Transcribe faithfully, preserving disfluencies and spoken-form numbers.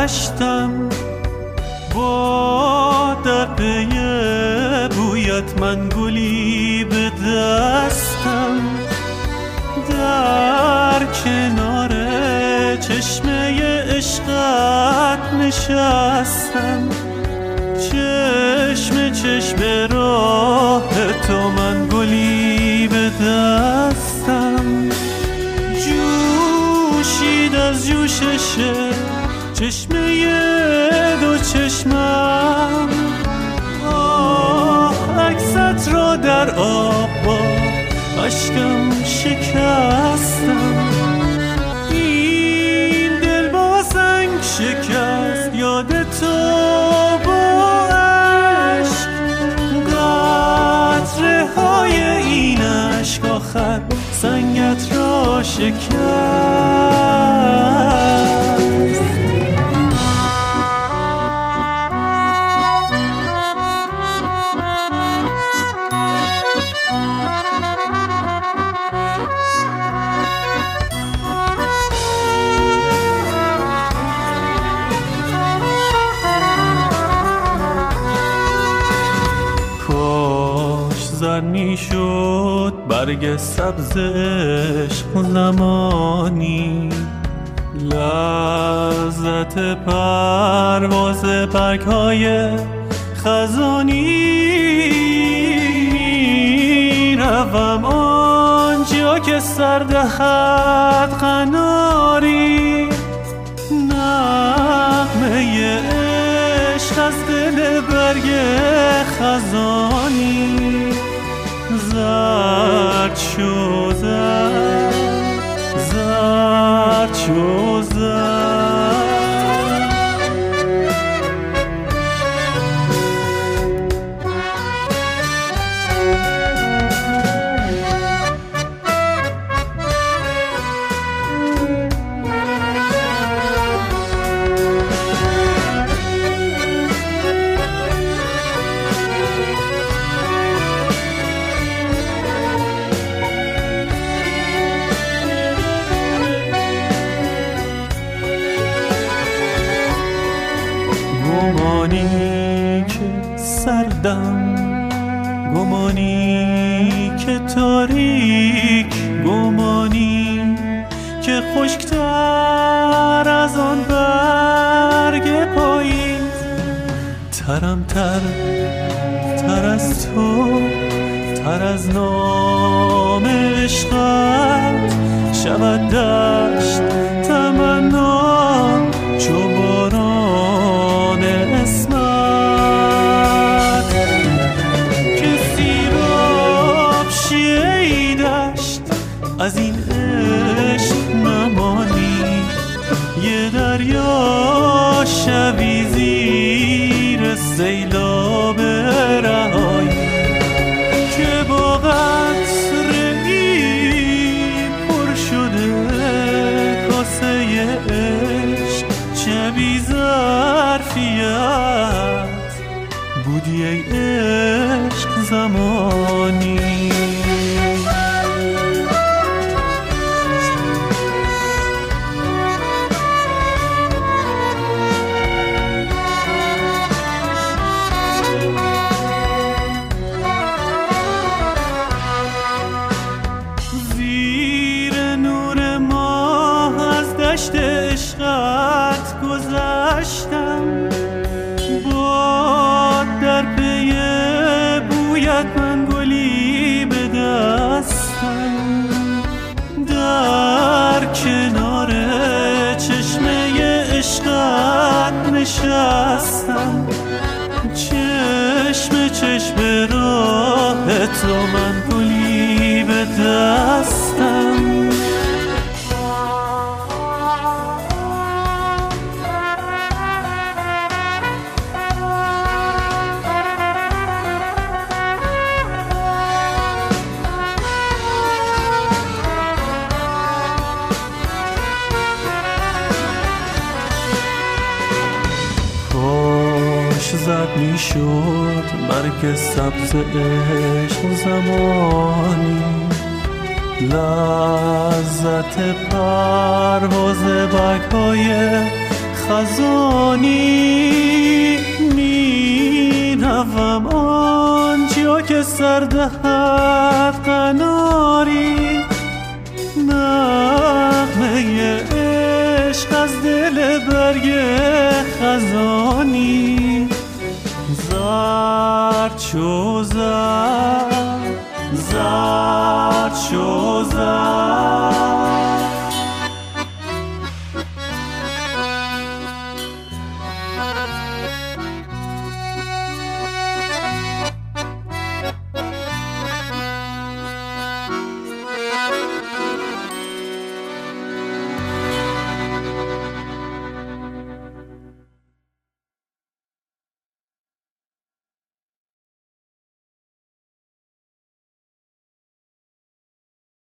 گذشتم، با در پی بویت من گلی به دستم، در کنار چشمه عشقت نشستم، چشم چشم راه تو من گلی به دستم، جوشید از جوشش چشمه دو چشمم، آه عکست را در آب با اشکم شکستم، این دل با سنگ شکست یاد تو با عشق، قطره های این عشق آخر سنگت را شکست. زرنی شد برگ سبز عشق زمانی، لذت پرواز برگ‌های خزانی، روم آنجا که سر دهد قناری، نغمه عشق از دل برگ خزانی، زرد شو زرد زرد شو زرد. گمانی که سردم، گمانی که تاریک، گمانی که خشکتر از آن برگ پاییز، ترم تر تر از تو، تر از نام عشقت، شود دشت تمنا چو باران اسمت، که سیراب شیعی دشت از این عشق نمانی، یه دریا شوی زیر سیلاب رهایی، که با قطره ای پر شده کاسه عشق، چه بی ظرفیت بودی ای عشق زمانی. زیر نور ماه از دشت عشقت گذشتم، با در پی بویت من گلی به دستم، در کنار چشمه عشقت نشستم، چشم چشم راه تو من گلی به دستم. زد می شد برگ سبز عشق زمانی، لذت پرواز برگ‌های خزانی می روم آنجا که سر دهد قناری، نغمه عشق از دل برگ خزانی. زرد شد